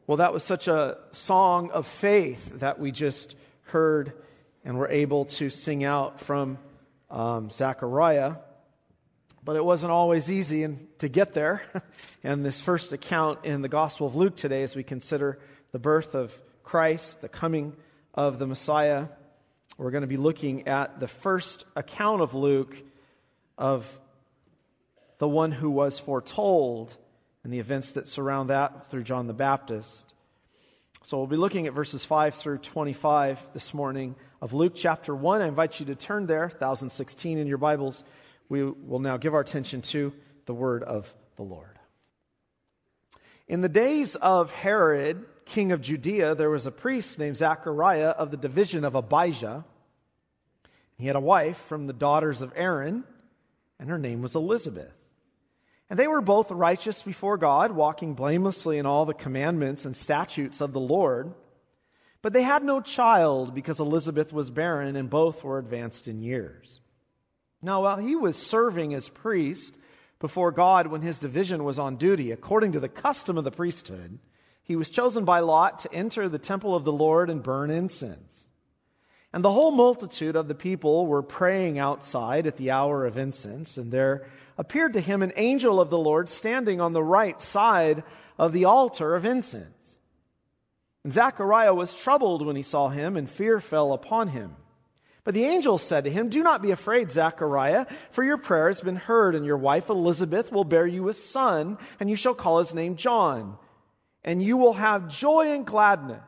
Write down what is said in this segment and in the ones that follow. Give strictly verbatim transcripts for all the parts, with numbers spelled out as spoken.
Well, that was such a song of faith that we just heard and were able to sing out from um, Zechariah. But it wasn't always easy and to get there. And this first account in the Gospel of Luke today, as we consider the birth of Christ, the coming of the Messiah, we're going to be looking at the first account of Luke of the one who was foretold and the events that surround that through John the Baptist. So we'll be looking at verses five through twenty-five this morning of Luke chapter one. I invite you to turn there, one thousand sixteen in your Bibles. We will now give our attention to the word of the Lord. In the days of Herod, king of Judea, there was a priest named Zechariah of the division of Abijah. He had a wife from the daughters of Aaron, and her name was Elizabeth. And they were both righteous before God, walking blamelessly in all the commandments and statutes of the Lord. But they had no child because Elizabeth was barren, and both were advanced in years. Now, while he was serving as priest before God when his division was on duty, according to the custom of the priesthood, he was chosen by lot to enter the temple of the Lord and burn incense. And the whole multitude of the people were praying outside at the hour of incense, and there appeared to him an angel of the Lord standing on the right side of the altar of incense. And Zechariah was troubled when he saw him, and fear fell upon him. But the angel said to him, "Do not be afraid, Zechariah, for your prayer has been heard, and your wife Elizabeth will bear you a son, and you shall call his name John. And you will have joy and gladness.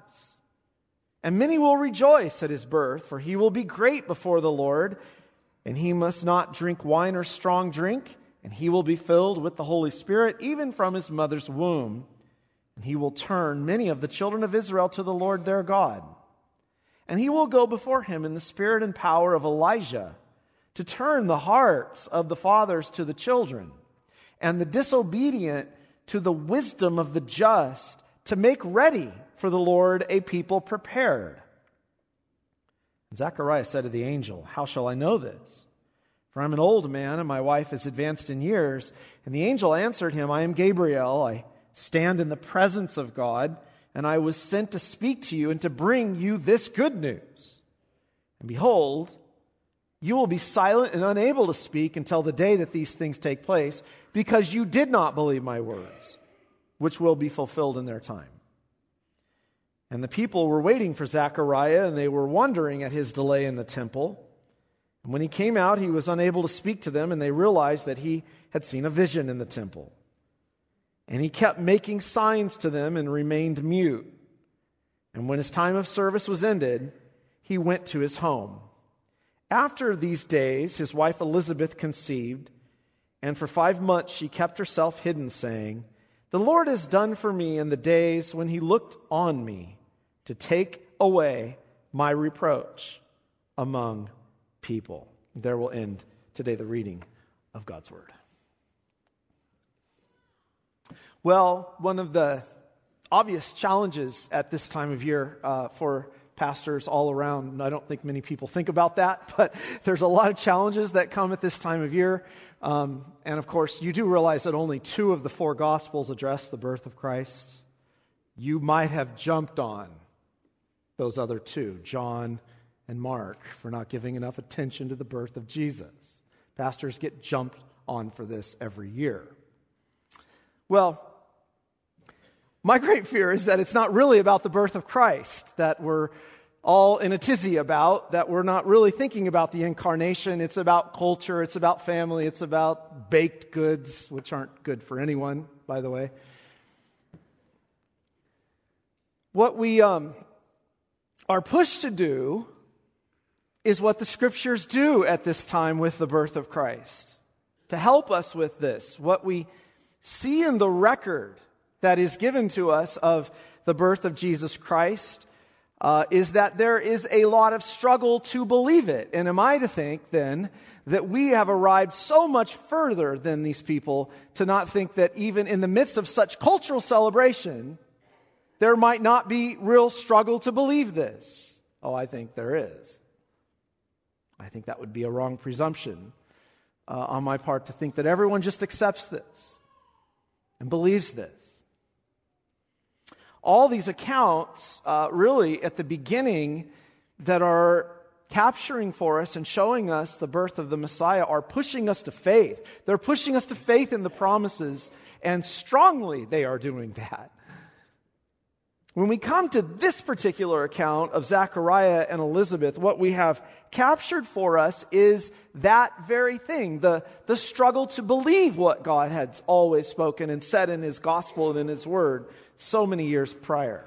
And many will rejoice at his birth, for he will be great before the Lord, and he must not drink wine or strong drink, and he will be filled with the Holy Spirit, even from his mother's womb. And he will turn many of the children of Israel to the Lord their God. And he will go before him in the spirit and power of Elijah, to turn the hearts of the fathers to the children, and the disobedient to the wisdom of the just, to make ready for the Lord a people prepared." And Zechariah said to the angel, "How shall I know this? For I'm an old man, and my wife is advanced in years." And the angel answered him, "I am Gabriel. I stand in the presence of God, and I was sent to speak to you and to bring you this good news. And behold, you will be silent and unable to speak until the day that these things take place, because you did not believe my words, which will be fulfilled in their time." And the people were waiting for Zechariah, and they were wondering at his delay in the temple. And when he came out, he was unable to speak to them, and they realized that he had seen a vision in the temple. And he kept making signs to them and remained mute. And when his time of service was ended, he went to his home. After these days, his wife Elizabeth conceived, and for five months she kept herself hidden, saying, "The Lord has done for me in the days when he looked on me to take away my reproach among people." There will end today the reading of God's Word. Well, one of the obvious challenges at this time of year uh, for pastors all around, and I don't think many people think about that, but there's a lot of challenges that come at this time of year. Um, and of course, you do realize that only two of the four Gospels address the birth of Christ. You might have jumped on those other two, John and Mark, for not giving enough attention to the birth of Jesus. Pastors get jumped on for this every year. Well, my great fear is that it's not really about the birth of Christ that we're all in a tizzy about, that we're not really thinking about the incarnation. It's about culture, it's about family, it's about baked goods, which aren't good for anyone, by the way. What we um, are pushed to do is what the Scriptures do at this time with the birth of Christ. To help us with this, what we see in the record that is given to us of the birth of Jesus Christ uh, is that there is a lot of struggle to believe it. And am I to think then that we have arrived so much further than these people to not think that even in the midst of such cultural celebration, there might not be real struggle to believe this? Oh, I think there is. I think that would be a wrong presumption uh, on my part to think that everyone just accepts this and believes this. All these accounts, uh, really at the beginning, that are capturing for us and showing us the birth of the Messiah are pushing us to faith. They're pushing us to faith in the promises, and strongly they are doing that. When we come to this particular account of Zechariah and Elizabeth, what we have captured for us is that very thing, the, the struggle to believe what God had always spoken and said in His gospel and in His word so many years prior.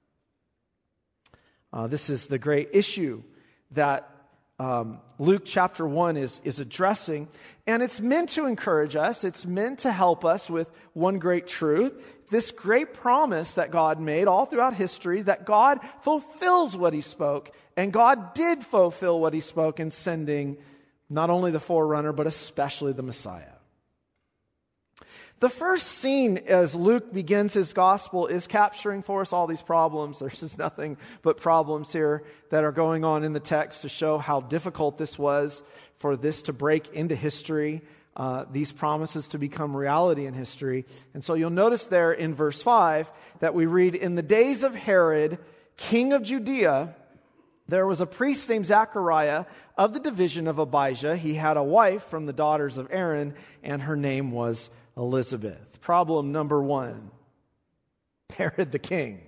Uh, this is the great issue that um, Luke chapter one is, is addressing. And it's meant to encourage us. It's meant to help us with one great truth. This great promise that God made all throughout history, that God fulfills what He spoke. And God did fulfill what He spoke in sending not only the forerunner, but especially the Messiah. The first scene as Luke begins his gospel is capturing for us all these problems. There's just nothing but problems here that are going on in the text to show how difficult this was for this to break into history, uh, these promises to become reality in history. And so you'll notice there in verse five that we read, "In the days of Herod, king of Judea, there was a priest named Zechariah of the division of Abijah. He had a wife from the daughters of Aaron, and her name was Elizabeth." Problem number one, Herod the king.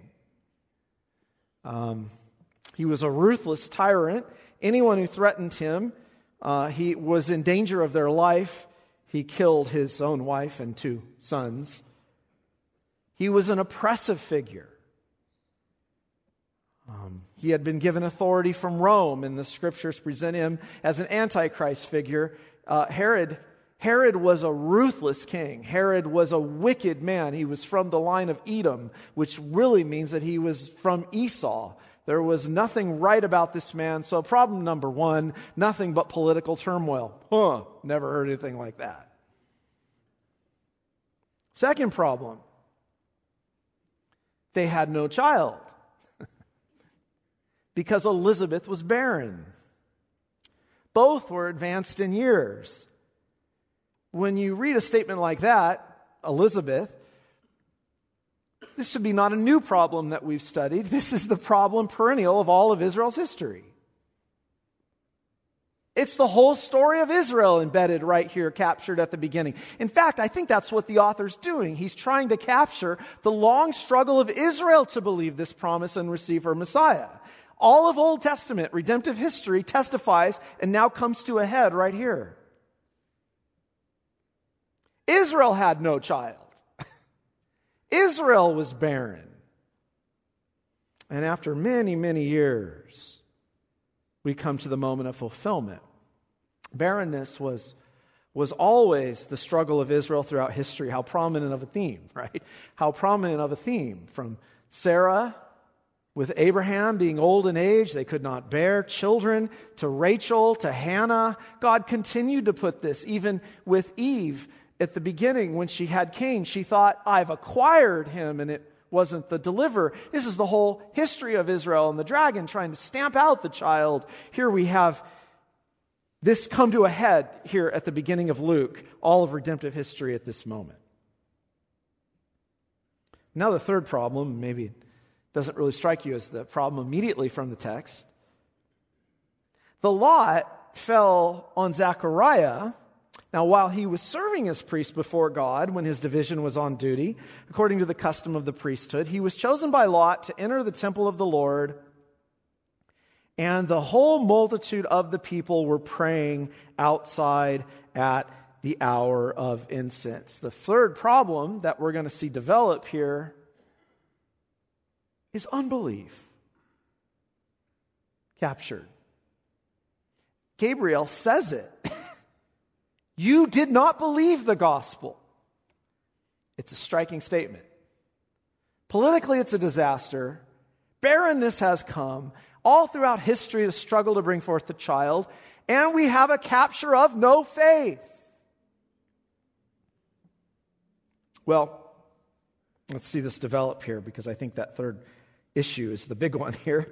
Um, he was a ruthless tyrant. Anyone who threatened him, uh, he was in danger of their life. He killed his own wife and two sons. He was an oppressive figure. Um, he had been given authority from Rome, and the scriptures present him as an antichrist figure. Uh, Herod Herod was a ruthless king. Herod was a wicked man. He was from the line of Edom, which really means that he was from Esau. There was nothing right about this man. So problem number one, nothing but political turmoil. Huh, never heard anything like that. Second problem, they had no child because Elizabeth was barren. Both were advanced in years. When you read a statement like that, Elizabeth, this should be not a new problem that we've studied. This is the problem perennial of all of Israel's history. It's the whole story of Israel embedded right here, captured at the beginning. In fact, I think that's what the author's doing. He's trying to capture the long struggle of Israel to believe this promise and receive her Messiah. All of Old Testament redemptive history testifies and now comes to a head right here. Israel had no child. Israel was barren. And after many, many years, we come to the moment of fulfillment. Barrenness was, was always the struggle of Israel throughout history. How prominent of a theme, right? How prominent of a theme. From Sarah with Abraham being old in age, they could not bear children, to Rachel, to Hannah. God continued to put this, even with Eve. At the beginning, when she had Cain, she thought, I've acquired him, and it wasn't the deliverer. This is the whole history of Israel and the dragon trying to stamp out the child. Here we have this come to a head here at the beginning of Luke, all of redemptive history at this moment. Now the third problem, maybe it doesn't really strike you as the problem immediately from the text. The lot fell on Zechariah. Now, while he was serving as priest before God when his division was on duty, according to the custom of the priesthood, he was chosen by lot to enter the temple of the Lord, and the whole multitude of the people were praying outside at the hour of incense. The third problem that we're going to see develop here is unbelief. Captured. Gabriel says it. You did not believe the gospel. It's a striking statement. Politically, it's a disaster. Barrenness has come. All throughout history, the struggle to bring forth the child. And we have a capture of no faith. Well, let's see this develop here, because I think that third issue is the big one here.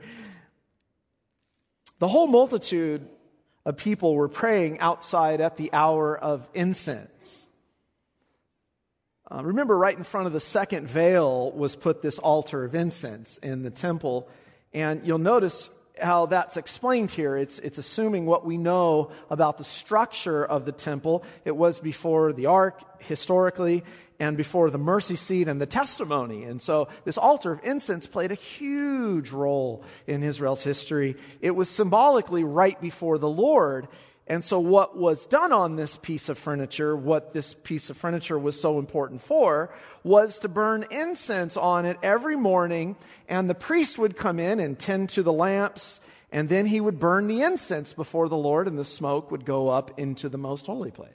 The whole multitude of people were praying outside at the hour of incense. Uh, remember, right in front of the second veil was put this altar of incense in the temple. And you'll notice how that's explained here. It's, it's assuming what we know about the structure of the temple. It was before the ark, historically, and before the mercy seat and the testimony. And so this altar of incense played a huge role in Israel's history. It was symbolically right before the Lord. And so what was done on this piece of furniture, what this piece of furniture was so important for, was to burn incense on it every morning, and the priest would come in and tend to the lamps, and then he would burn the incense before the Lord, and the smoke would go up into the most holy place.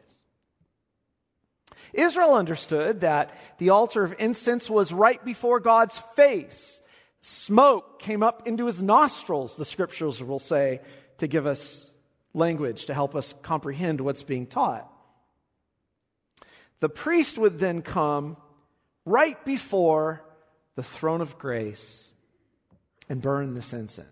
Israel understood that the altar of incense was right before God's face. Smoke came up into his nostrils, the scriptures will say, to give us language to help us comprehend what's being taught. The priest would then come right before the throne of grace and burn this incense.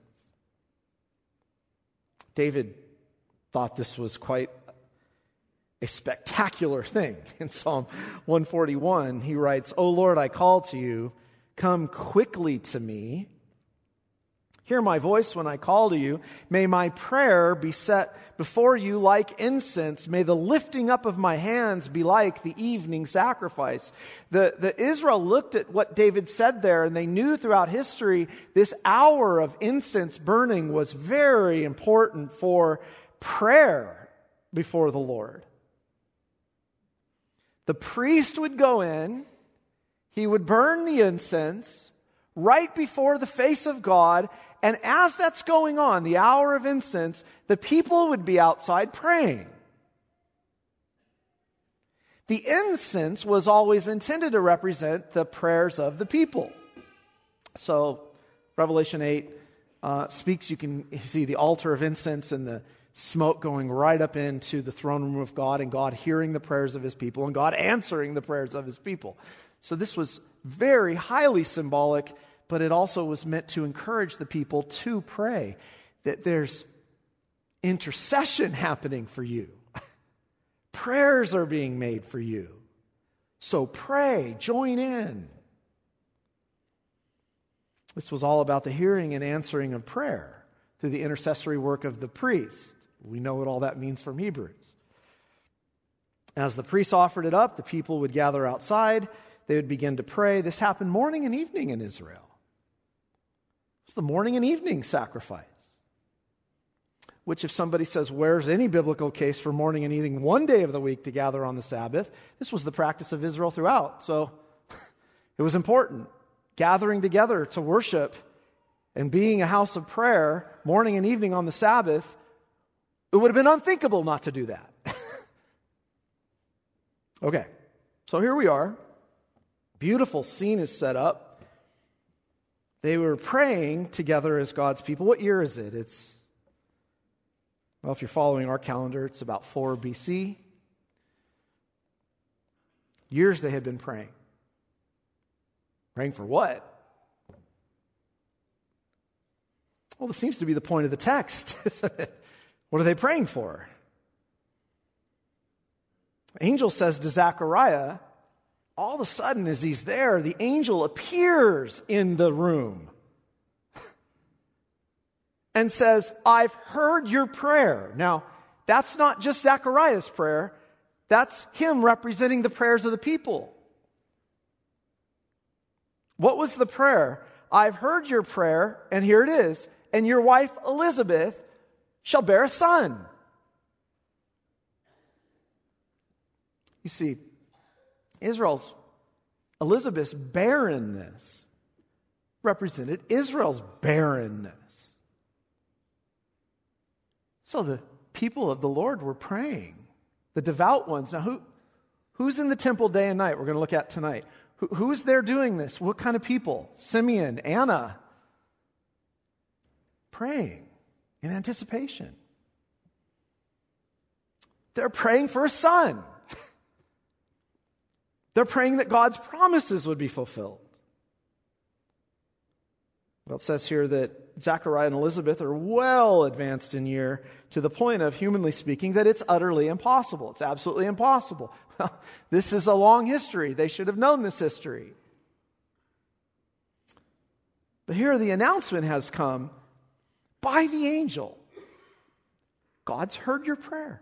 David thought this was quite a spectacular thing. In Psalm one forty-one, he writes, "O Lord, I call to you, come quickly to me. Hear my voice when I call to you. May my prayer be set before you like incense. May the lifting up of my hands be like the evening sacrifice." The, the Israel looked at what David said there, and they knew throughout history this hour of incense burning was very important for prayer before the Lord. The priest would go in, he would burn the incense right before the face of God, and as that's going on, the hour of incense, the people would be outside praying. The incense was always intended to represent the prayers of the people. So, Revelation eight uh, speaks, you can see the altar of incense and the smoke going right up into the throne room of God, and God hearing the prayers of his people, and God answering the prayers of his people. So this was very highly symbolic, but it also was meant to encourage the people to pray, that there's intercession happening for you. Prayers are being made for you. So pray, join in. This was all about the hearing and answering of prayer through the intercessory work of the priest. We know what all that means from Hebrews. As the priests offered it up, the people would gather outside. They would begin to pray. This happened morning and evening in Israel. It's the morning and evening sacrifice. Which, if somebody says, where's any biblical case for morning and evening one day of the week to gather on the Sabbath? This was the practice of Israel throughout. So it was important. Gathering together to worship and being a house of prayer morning and evening on the Sabbath, it would have been unthinkable not to do that. Okay, so here we are. Beautiful scene is set up. They were praying together as God's people. What year is it? It's, well, if you're following our calendar, it's about four B C. Years they had been praying. Praying for what? Well, this seems to be the point of the text, isn't it? What are they praying for? Angel says to Zechariah, all of a sudden as he's there, the angel appears in the room and says, I've heard your prayer. Now, that's not just Zechariah's prayer. That's him representing the prayers of the people. What was the prayer? I've heard your prayer, and here it is, and your wife Elizabeth shall bear a son. You see, Israel's, Elizabeth's barrenness represented Israel's barrenness. So the people of the Lord were praying. The devout ones. Now, who, who's in the temple day and night? We're going to look at tonight. Who, who is there doing this? What kind of people? Simeon, Anna. Praying in anticipation. They're praying for a son. They're praying that God's promises would be fulfilled. Well, it says here that Zechariah and Elizabeth are well advanced in year, to the point of, humanly speaking, that it's utterly impossible. It's absolutely impossible. Well, this is a long history. They should have known this history. But here the announcement has come by the angel. God's heard your prayer.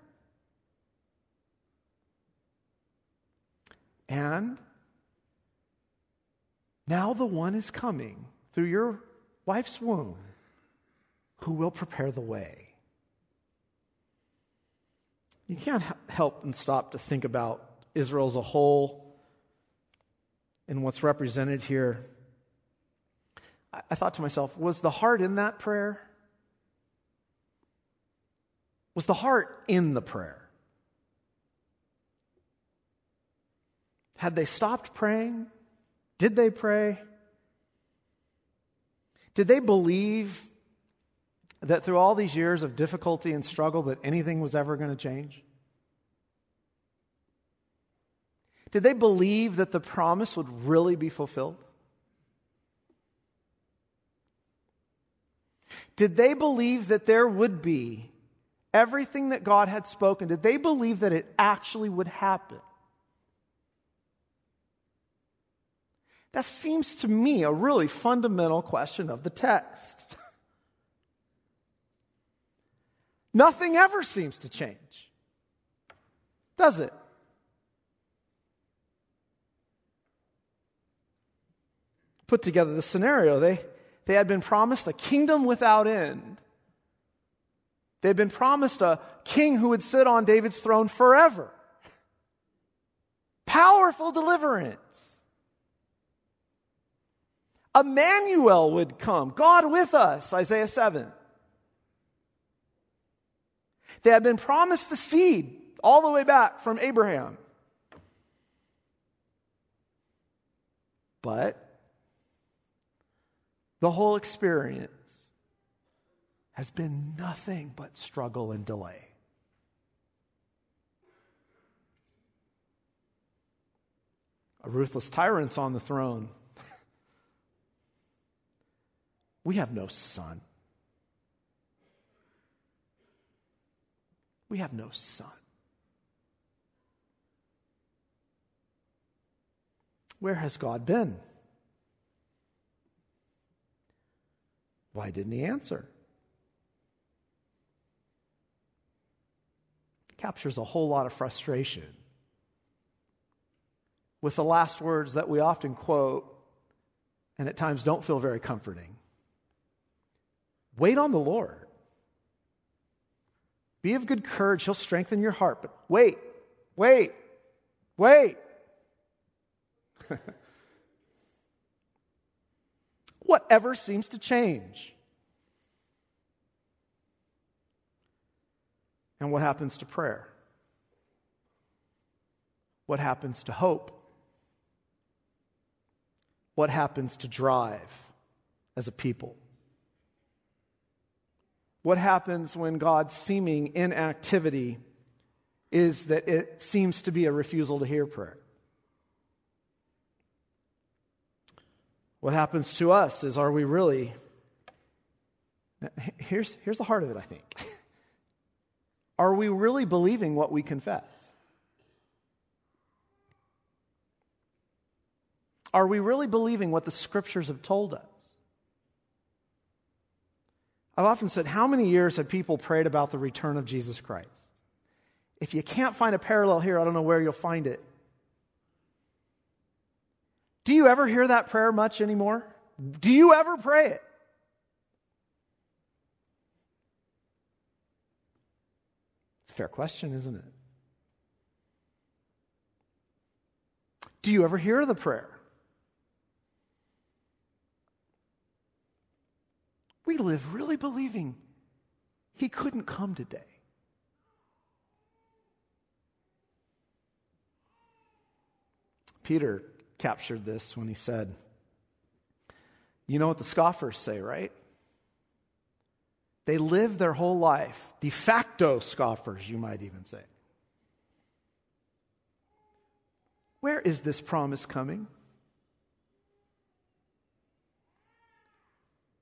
And now the one is coming through your wife's womb who will prepare the way. You can't help and stop to think about Israel as a whole and what's represented here. I thought to myself, was the heart in that prayer? Was the heart in the prayer? Had they stopped praying? Did they pray? Did they believe that through all these years of difficulty and struggle that anything was ever going to change? Did they believe that the promise would really be fulfilled? Did they believe that there would be everything that God had spoken? Did they believe that it actually would happen? That seems to me a really fundamental question of the text. Nothing ever seems to change, does it? Put together the scenario. They, they had been promised a kingdom without end. They had been promised a king who would sit on David's throne forever. Powerful deliverance. Emmanuel would come, God with us, Isaiah seven. They had been promised the seed all the way back from Abraham. But the whole experience has been nothing but struggle and delay. A ruthless tyrant's on the throne. We have no son. We have no son. Where has God been? Why didn't he answer? Captures a whole lot of frustration with the last words that we often quote and at times don't feel very comforting. Wait on the Lord. Be of good courage. He'll strengthen your heart. But wait, wait, wait. Whatever seems to change. And what happens to prayer? What happens to hope? What happens to drive as a people? What happens when God's seeming inactivity is that it seems to be a refusal to hear prayer? What happens to us is, are we really... Here's, here's the heart of it, I think. Are we really believing what we confess? Are we really believing what the Scriptures have told us? I've often said, how many years have people prayed about the return of Jesus Christ? If you can't find a parallel here, I don't know where you'll find it. Do you ever hear that prayer much anymore? Do you ever pray it? It's a fair question, isn't it? Do you ever hear the prayer? We live really believing he couldn't come today. Peter captured this when he said, you know what the scoffers say, right? They live their whole life, de facto scoffers, you might even say. Where is this promise coming?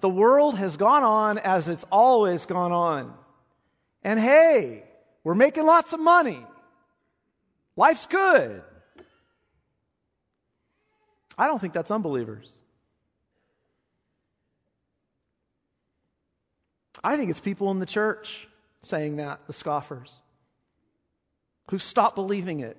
The world has gone on as it's always gone on. And hey, we're making lots of money. Life's good. I don't think that's unbelievers. I think it's people in the church saying that, the scoffers, who stopped believing it.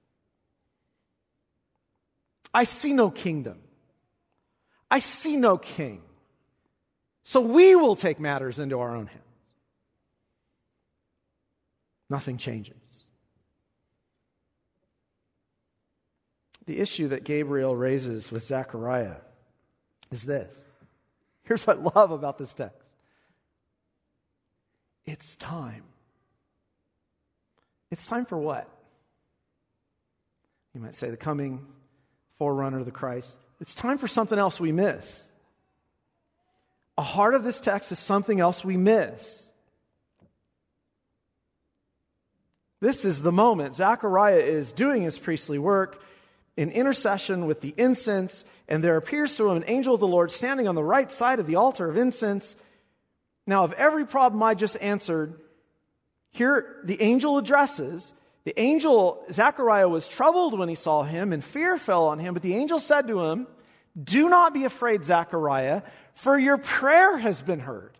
I see no kingdom. I see no king. So we will take matters into our own hands. Nothing changes. The issue that Gabriel raises with Zechariah is this. Here's what I love about this text. It's time. It's time for what? You might say the coming forerunner of the Christ. It's time for something else we miss. A heart of this text is something else we miss. This is the moment. Zechariah is doing his priestly work in intercession with the incense, and there appears to him an angel of the Lord standing on the right side of the altar of incense. Now, of every problem I just answered, here the angel addresses, the angel, Zechariah was troubled when he saw him, and fear fell on him, but the angel said to him, "Do not be afraid, Zechariah, for your prayer has been heard."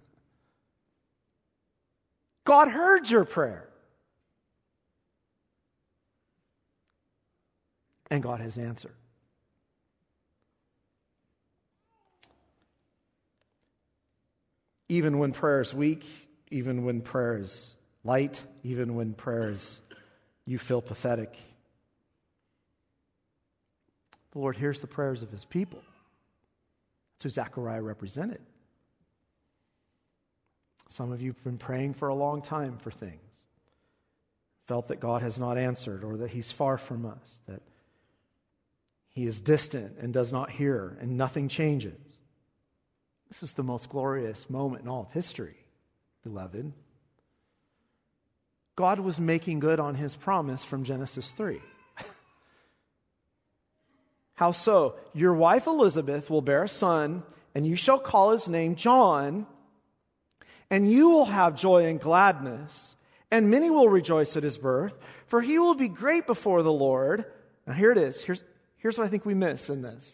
God heard your prayer. And God has answered. Even when prayer is weak, even when prayer is light, even when prayer is, you feel pathetic, the Lord hears the prayers of His people. That's who Zechariah represented. Some of you have been praying for a long time for things. Felt that God has not answered, or that He's far from us, that He is distant and does not hear, and nothing changes. This is the most glorious moment in all of history, beloved. God was making good on His promise from Genesis three. How so? Your wife Elizabeth will bear a son, and you shall call his name John, and you will have joy and gladness, and many will rejoice at his birth, for he will be great before the Lord. Now here it is. Here's, here's what I think we miss in this.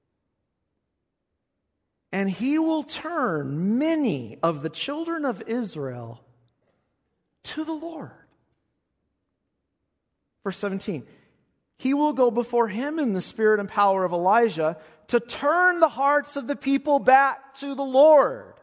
And he will turn many of the children of Israel to the Lord. Verse seventeen. He will go before him in the spirit and power of Elijah to turn the hearts of the people back to the Lord.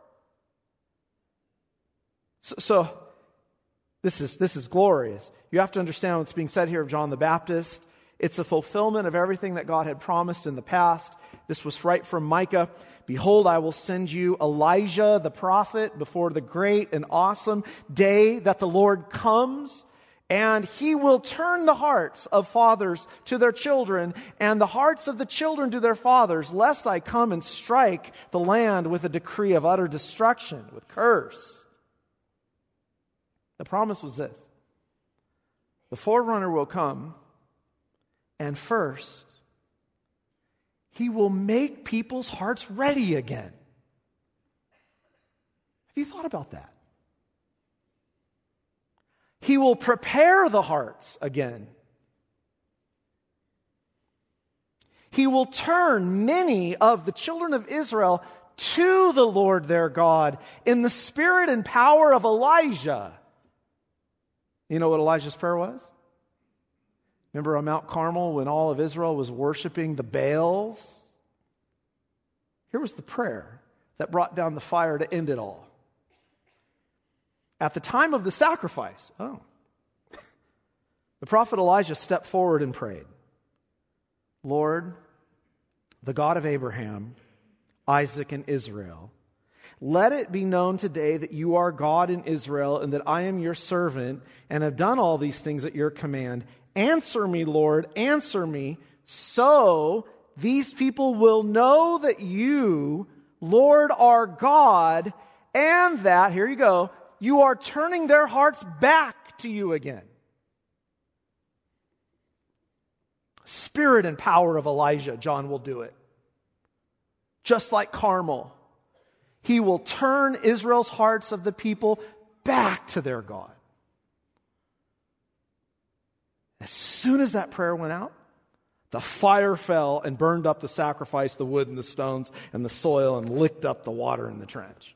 So, so this is, this is glorious. You have to understand what's being said here of John the Baptist. It's a fulfillment of everything that God had promised in the past. This was right from Micah. Behold, I will send you Elijah the prophet before the great and awesome day that the Lord comes. And He will turn the hearts of fathers to their children, and the hearts of the children to their fathers, lest I come and strike the land with a decree of utter destruction, with curse. The promise was this. The forerunner will come, and first, He will make people's hearts ready again. Have you thought about that? He will prepare the hearts again. He will turn many of the children of Israel to the Lord their God in the spirit and power of Elijah. You know what Elijah's prayer was? Remember on Mount Carmel when all of Israel was worshiping the Baals? Here was the prayer that brought down the fire to end it all. At the time of the sacrifice, oh, the prophet Elijah stepped forward and prayed, Lord, the God of Abraham, Isaac, and Israel, let it be known today that you are God in Israel and that I am your servant and have done all these things at your command. Answer me, Lord, answer me, so these people will know that you, Lord, are God, and that, here you go, you are turning their hearts back to you again. Spirit and power of Elijah, John will do it. Just like Carmel. He will turn Israel's hearts of the people back to their God. As soon as that prayer went out, the fire fell and burned up the sacrifice, the wood and the stones and the soil, and licked up the water in the trench.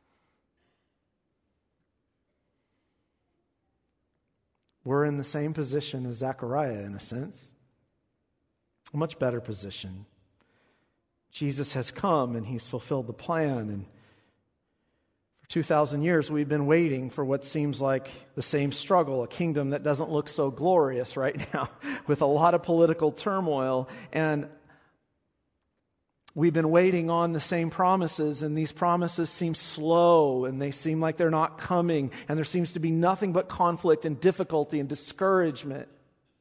We're in the same position as Zechariah in a sense. A much better position. Jesus has come and He's fulfilled the plan. And for two thousand years we've been waiting for what seems like the same struggle, a kingdom that doesn't look so glorious right now with a lot of political turmoil. And we've been waiting on the same promises, and these promises seem slow and they seem like they're not coming, and there seems to be nothing but conflict and difficulty and discouragement.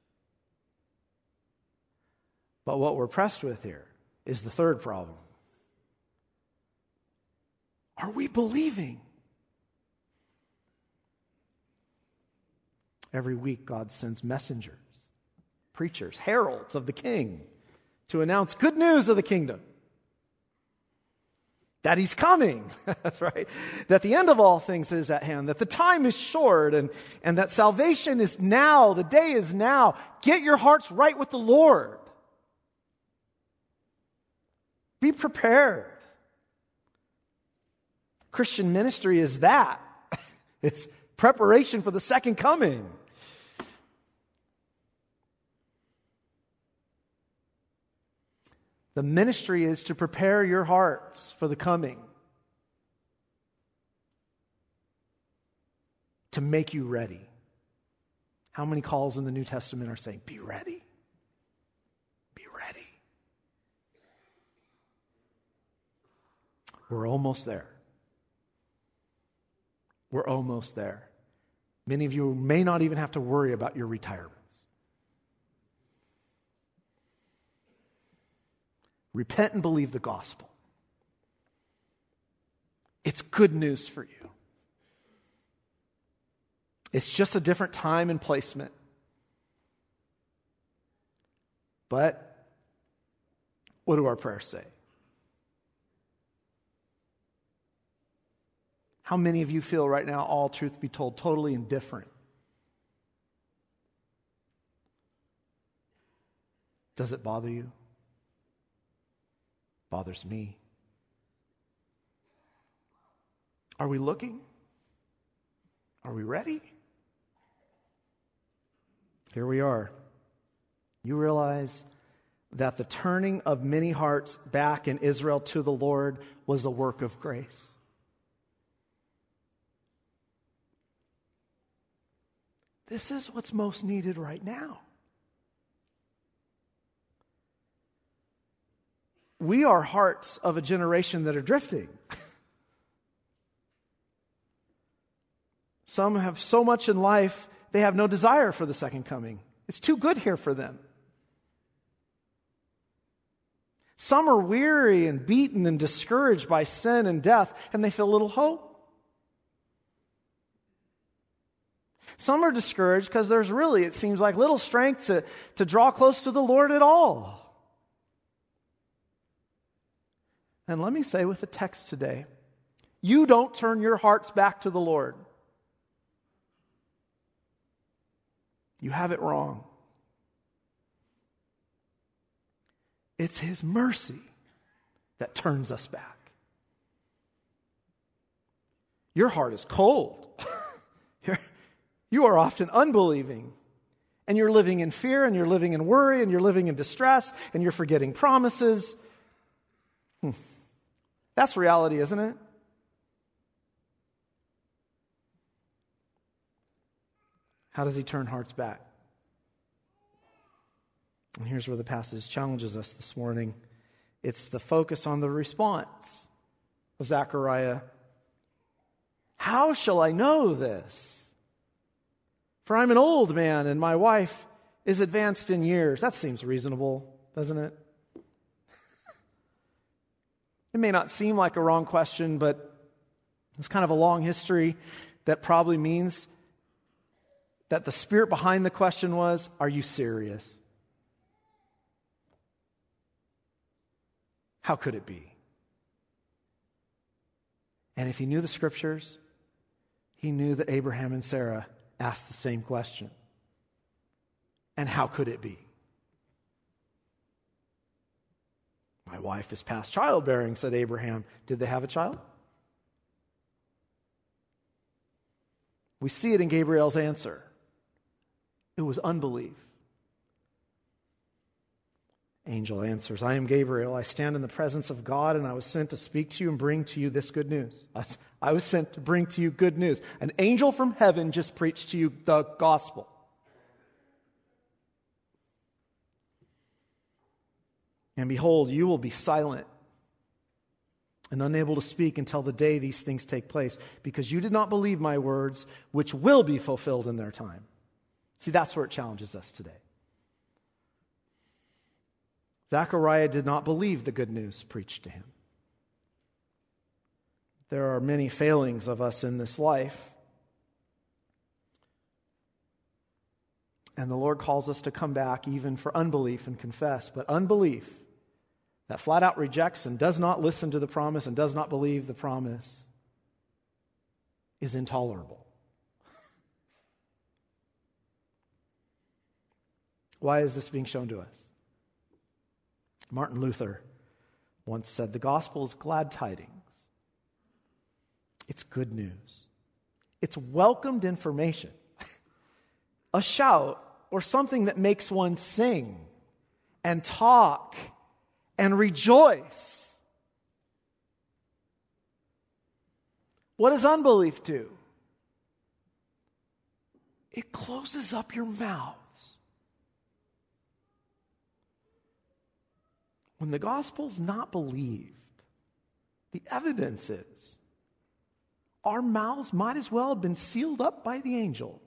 But what we're pressed with here is the third problem. Are we believing? Every week God sends messengers, preachers, heralds of the King to announce good news of the kingdom. That He's coming. That's right. That the end of all things is at hand. That the time is short, and, and that salvation is now. The day is now. Get your hearts right with the Lord. Be prepared. Christian ministry is that. It's preparation for the second coming. The ministry is to prepare your hearts for the coming. To make you ready. How many calls in the New Testament are saying, be ready? Be ready. We're almost there. We're almost there. Many of you may not even have to worry about your retirements. Repent and believe the gospel. It's good news for you. It's just a different time and placement. But what do our prayers say? How many of you feel right now, all truth be told, totally indifferent? Does it bother you? Bothers me. Are we looking? Are we ready? Here we are. You realize that the turning of many hearts back in Israel to the Lord was a work of grace. This is what's most needed right now. We are hearts of a generation that are drifting. Some have so much in life, they have no desire for the second coming. It's too good here for them. Some are weary and beaten and discouraged by sin and death, and they feel little hope. Some are discouraged because there's really, it seems like, little strength to, to draw close to the Lord at all. And let me say with the text today, you don't turn your hearts back to the Lord. You have it wrong. It's His mercy that turns us back. Your heart is cold. You're, you are often unbelieving. And you're living in fear, and you're living in worry, and you're living in distress, and you're forgetting promises. Hmm. That's reality, isn't it? How does He turn hearts back? And here's where the passage challenges us this morning. It's the focus on the response of Zechariah. How shall I know this? For I'm an old man and my wife is advanced in years. That seems reasonable, doesn't it? It may not seem like a wrong question, but it's kind of a long history that probably means that the spirit behind the question was, are you serious? How could it be? And if he knew the scriptures, he knew that Abraham and Sarah asked the same question. And how could it be? My wife is past childbearing, said Abraham. Did they have a child? We see it in Gabriel's answer. It was unbelief. Angel answers, I am Gabriel. I stand in the presence of God, and I was sent to speak to you and bring to you this good news. I was sent to bring to you good news. An angel from heaven just preached to you the gospel. And behold, you will be silent and unable to speak until the day these things take place, because you did not believe my words, which will be fulfilled in their time. See, that's where it challenges us today. Zechariah did not believe the good news preached to him. There are many failings of us in this life. And the Lord calls us to come back even for unbelief and confess. But unbelief that flat out rejects and does not listen to the promise and does not believe the promise is intolerable. Why is this being shown to us? Martin Luther once said, the gospel is glad tidings. It's good news. It's welcomed information. A shout or something that makes one sing and talk and rejoice. What does unbelief do? It closes up your mouths. When the gospel's not believed, the evidence is our mouths might as well have been sealed up by the angel.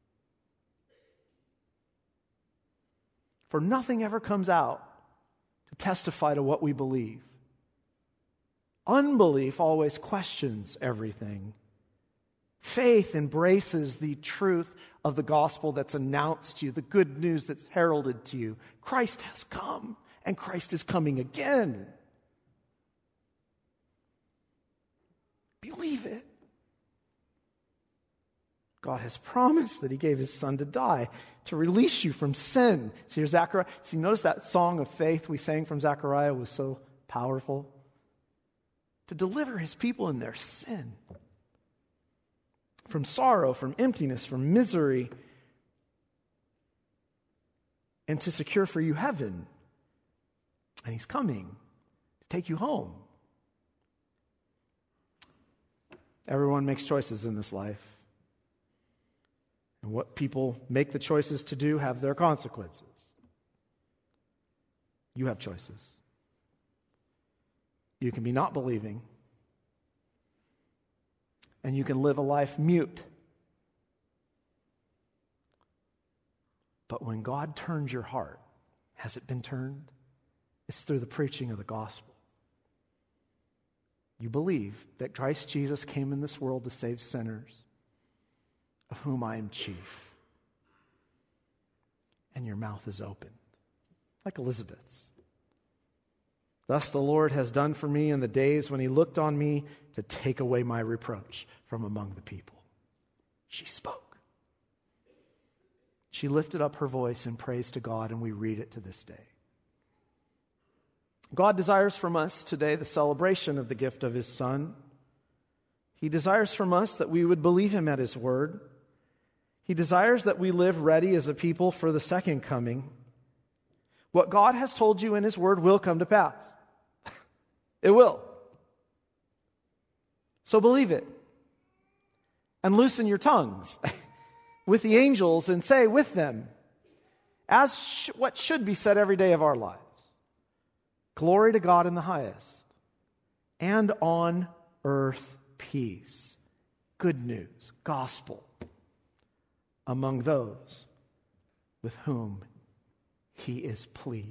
For nothing ever comes out to testify to what we believe. Unbelief always questions everything. Faith embraces the truth of the gospel that's announced to you, the good news that's heralded to you. Christ has come. And Christ is coming again. Believe it. God has promised that He gave His Son to die to release you from sin. See, Zechariah. See, notice that song of faith we sang from Zechariah was so powerful. To deliver His people in their sin, from sorrow, from emptiness, from misery, and to secure for you heaven. And He's coming to take you home. Everyone makes choices in this life. And what people make the choices to do have their consequences. You have choices. You can be not believing. And you can live a life mute. But when God turns your heart, has it been turned? It's through the preaching of the gospel. You believe that Christ Jesus came in this world to save sinners, of whom I am chief. And your mouth is opened, like Elizabeth's. Thus the Lord has done for me in the days when He looked on me to take away my reproach from among the people. She spoke. She lifted up her voice in praise to God, and we read it to this day. God desires from us today the celebration of the gift of His Son. He desires from us that we would believe Him at His word. He desires that we live ready as a people for the second coming. What God has told you in His word will come to pass. It will. So believe it. And loosen your tongues with the angels and say with them, as sh- what should be said every day of our lives. Glory to God in the highest, and on earth peace, good news, gospel, among those with whom He is pleased.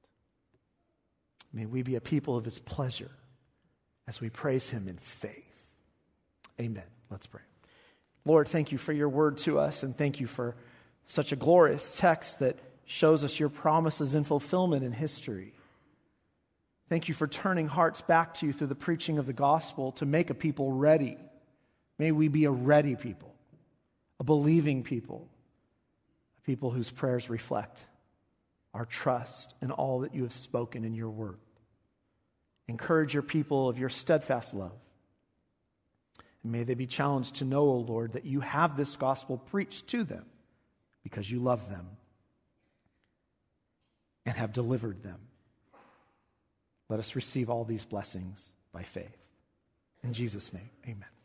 May we be a people of His pleasure as we praise Him in faith. Amen. Let's pray. Lord, thank You for Your word to us, and thank You for such a glorious text that shows us Your promises in fulfillment in history. Thank you for turning hearts back to you through the preaching of the gospel to make a people ready. May we be a ready people, a believing people, a people whose prayers reflect our trust in all that you have spoken in your word. Encourage your people of your steadfast love. And may they be challenged to know, O Lord, that you have this gospel preached to them because you love them and have delivered them. Let us receive all these blessings by faith. In Jesus' name, amen.